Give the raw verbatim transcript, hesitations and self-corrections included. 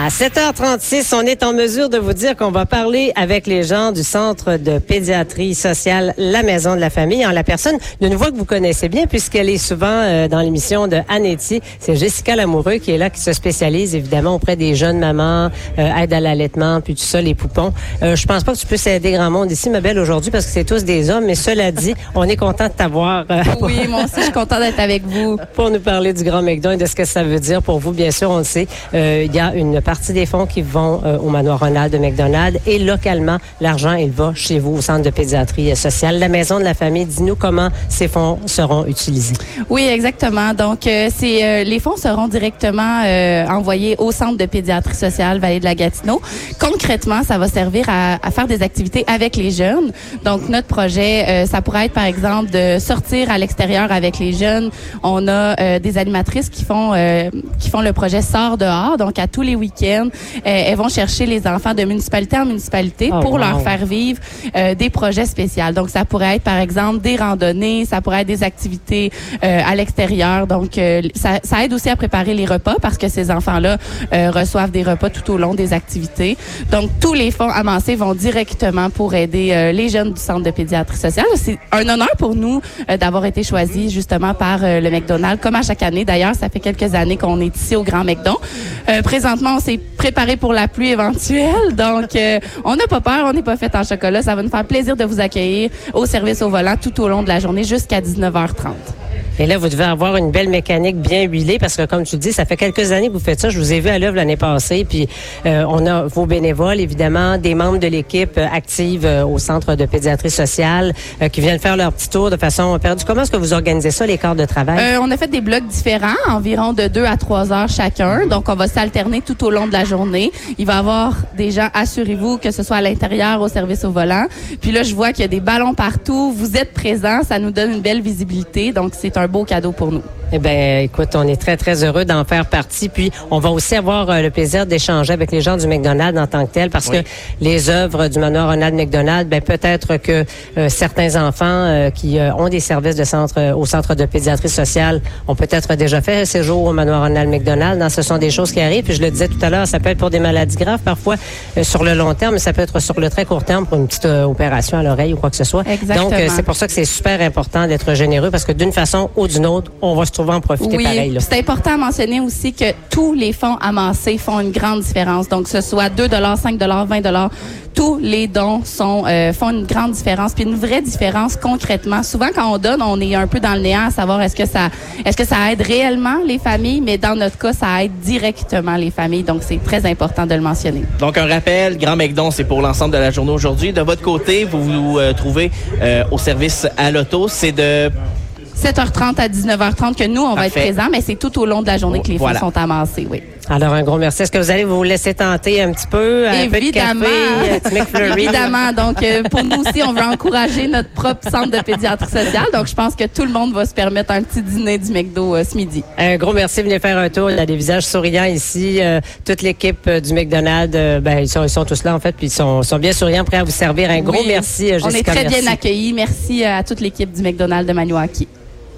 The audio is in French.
À sept heures trente-six, on est en mesure de vous dire qu'on va parler avec les gens du Centre de pédiatrie sociale La Maison de la Famille, en la personne d'une voix que vous connaissez bien puisqu'elle est souvent euh, dans l'émission de Anne Etier. C'est Jessica Lamoureux qui est là, qui se spécialise évidemment auprès des jeunes mamans, euh, aide à l'allaitement, puis tout ça, les poupons. Euh, je pense pas que tu puisses aider grand monde ici, ma belle, aujourd'hui parce que c'est tous des hommes, mais cela dit, on est content de t'avoir. Euh, oui, moi aussi, je suis content d'être avec vous. Pour nous parler du Grand McDo et de ce que ça veut dire pour vous, bien sûr, on le sait. Euh, il y a une partie des fonds qui vont euh, au manoir Ronald de McDonald et localement, l'argent, il va chez vous au Centre de pédiatrie sociale. La Maison de la Famille, dis-nous comment ces fonds seront utilisés. Oui, exactement. Donc, euh, c'est euh, les fonds seront directement euh, envoyés au Centre de pédiatrie sociale Vallée de la Gatineau. Concrètement, ça va servir à, à faire des activités avec les jeunes. Donc, notre projet, euh, ça pourrait être, par exemple, de sortir à l'extérieur avec les jeunes. On a euh, des animatrices qui font euh, qui font le projet Sors dehors. Donc, à tous les week-ends, euh, elles vont chercher les enfants de municipalité en municipalité oh, pour wow. leur faire vivre euh, des projets spéciaux. Donc, ça pourrait être, par exemple, des randonnées, ça pourrait être des activités euh, à l'extérieur. Donc, euh, ça, ça aide aussi à préparer les repas parce que ces enfants-là euh, reçoivent des repas tout au long des activités. Donc, tous les fonds amassés vont directement pour aider euh, les jeunes du Centre de pédiatrie sociale. C'est un honneur pour nous euh, d'avoir été choisis justement par euh, le McDonald's, comme à chaque année. D'ailleurs, ça fait quelques années qu'on est ici au Grand McDon. Euh, présentement, on s'est préparé pour la pluie éventuelle. Donc, euh, on n'a pas peur, on n'est pas fait en chocolat. Ça va nous faire plaisir de vous accueillir au service au volant tout au long de la journée jusqu'à dix-neuf heures trente. Et là, vous devez avoir une belle mécanique bien huilée parce que, comme tu dis, ça fait quelques années que vous faites ça. Je vous ai vu à l'œuvre l'année passée. Puis, euh, on a vos bénévoles, évidemment, des membres de l'équipe euh, active euh, au Centre de pédiatrie sociale euh, qui viennent faire leur petit tour de façon perdue. Comment est-ce que vous organisez ça, les quarts de travail? Euh, on a fait des blocs différents, environ de deux à trois heures chacun. Donc, on va s'alterner tout au long de la journée. Il va y avoir des gens, assurez-vous, que ce soit à l'intérieur, au service au volant. Puis là, je vois qu'il y a des ballons partout. Vous êtes présents. Ça nous donne une belle visibilité. Donc, c'est un un beau cadeau pour nous. Eh bien, écoute, on est très, très heureux d'en faire partie. Puis, on va aussi avoir euh, le plaisir d'échanger avec les gens du McDonald's en tant que tel, parce oui. que les œuvres du manoir Ronald McDonald, ben peut-être que euh, certains enfants euh, qui euh, ont des services de centre euh, au Centre de pédiatrie sociale ont peut-être déjà fait un séjour au manoir Ronald McDonald. Non, ce sont des choses qui arrivent. Puis, je le disais tout à l'heure, ça peut être pour des maladies graves, parfois euh, sur le long terme, mais ça peut être sur le très court terme pour une petite euh, opération à l'oreille ou quoi que ce soit. Exactement. Donc, euh, c'est pour ça que c'est super important d'être généreux, parce que d'une façon ou d'une autre, on va se trouver en profiter oui, pareil. Là. C'est important à mentionner aussi que tous les fonds amassés font une grande différence. Donc, que ce soit deux dollars, cinq dollars, vingt dollars, tous les dons sont euh, font une grande différence, puis une vraie différence concrètement. Souvent, quand on donne, on est un peu dans le néant à savoir est-ce que ça est-ce que ça aide réellement les familles, mais dans notre cas, ça aide directement les familles. Donc, c'est très important de le mentionner. Donc, un rappel, Grand McDon, c'est pour l'ensemble de la journée aujourd'hui. De votre côté, vous vous euh, trouvez euh, au service à l'auto. C'est de sept heures trente à dix-neuf heures trente que nous, on Parfait. va être présents, mais c'est tout au long de la journée que les voilà. fonds sont amassés, oui. Alors, un gros merci. Est-ce que vous allez vous laisser tenter un petit peu? Un Évidemment. peu de café, Évidemment. Donc, euh, pour nous aussi, on veut encourager notre propre centre de pédiatrie sociale. Donc, je pense que tout le monde va se permettre un petit dîner du McDo euh, ce midi. Un gros merci. Venez faire un tour. Il y a des visages souriants ici. Euh, toute l'équipe euh, du McDonald's, euh, ben, ils sont, ils sont tous là, en fait, puis ils sont, sont bien souriants, prêts à vous servir. Un gros oui. merci, Jessica. On est très merci. bien accueillis. Merci à toute l'équipe du McDonald's de Maniwaki.